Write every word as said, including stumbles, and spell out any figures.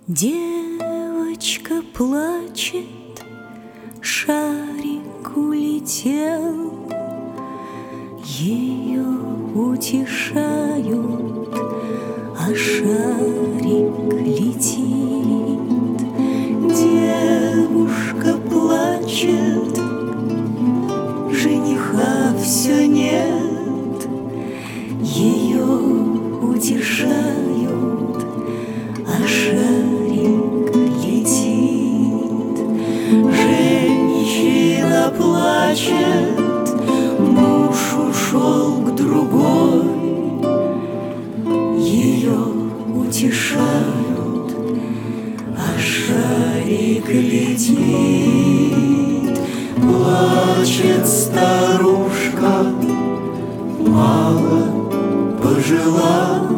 Девочка плачет, шарик улетел, ее утешают, а шарик летит. Девушка плачет, жениха все нет, ее утешают, а шарик летит. Женщина плачет, муж ушел к другой, ее утешают, а шарик летит. Плачет старушка, мало пожила,